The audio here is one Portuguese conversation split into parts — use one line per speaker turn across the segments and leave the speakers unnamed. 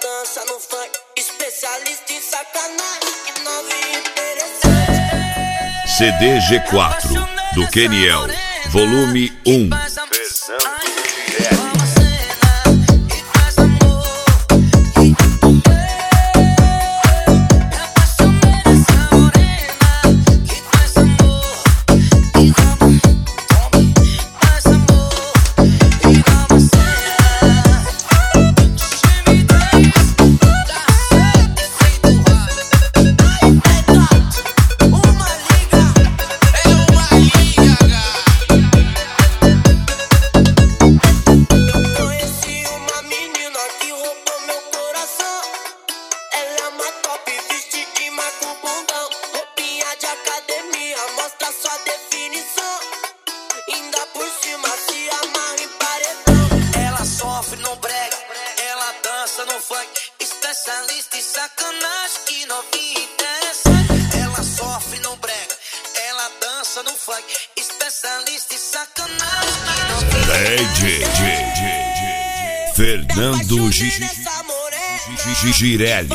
dança no funk, especialista em sacanagem e novinha interessante.
CD G4 do Keniel, volume 1.
Mostra sua definição, ainda por cima se amarra em paredão. Ela sofre no brega, ela dança no funk, especialista em sacanagem que novinha interessante. Ela sofre no brega, ela dança no funk, especialista em sacanagem que novinha interessante.
Fernando Girelli.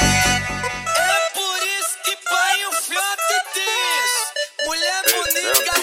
Mulher bonita.